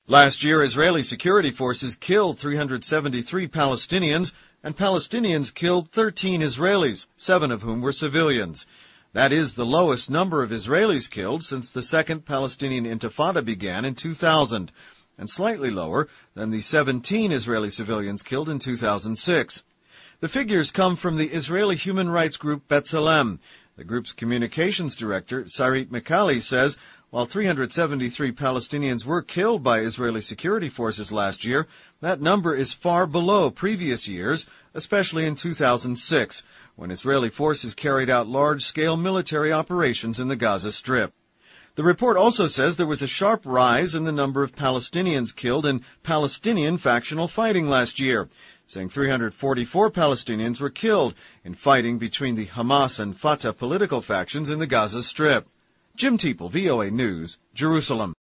Last year, Israeli security forces killed 373 Palestinians, and Palestinians killed 13 Israelis, 7 of whom were civilians. That is the lowest number of Israelis killed since the Second Palestinian Intifada began in 2000, and slightly lower than the 17 Israeli civilians killed in 2006. The figures come from the Israeli human rights group B'Tselem. The group's communications director, Sarit Mikali, says while 373 Palestinians were killed by Israeli security forces last year, that number is far below previous years, especially in 2006, when Israeli forces carried out large-scale military operations in the Gaza Strip. The report also says there was a sharp rise in the number of Palestinians killed in Palestinian factional fighting last year, saying 344 Palestinians were killed in fighting between the Hamas and Fatah political factions in the Gaza Strip. Jim Teeple, VOA News, Jerusalem.